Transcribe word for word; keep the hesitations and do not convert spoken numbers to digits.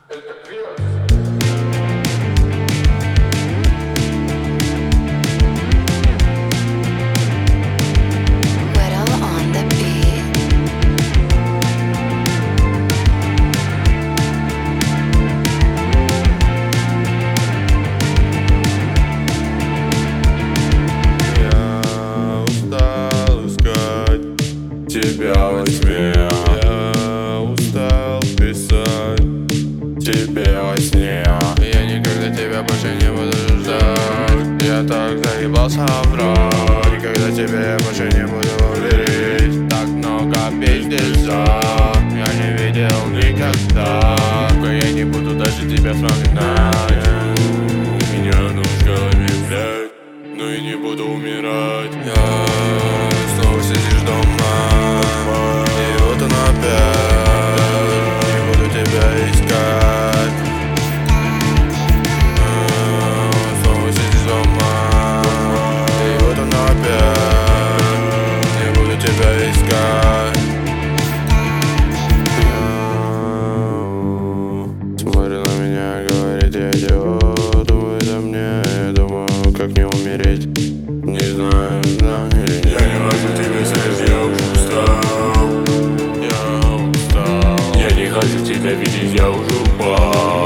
Это крем. Whittle on the beat. Я устал искать тебя во тьме. Я устал писать тебе во сне. Я никогда тебя больше не буду ждать. Я так заебался врать. Никогда тебя я больше не буду верить. Так много пиздеца я не видел никогда. Я не буду даже тебя вспоминать. У меня нож в голове, блядь, но и не буду умирать. Я снова сидишь дома, и вот он опять. Не буду тебя искать. А, Снова сидишь дома, и вот он опять. Не буду тебя искать. Смотрит на меня, говорит, я идиот. Думает о мне, я думаю, как не умереть. Не знаю, знаю или нет. Я не хочу тебя слышать, я уже устал. Я устал. Я не хочу тебя видеть, я уже упал.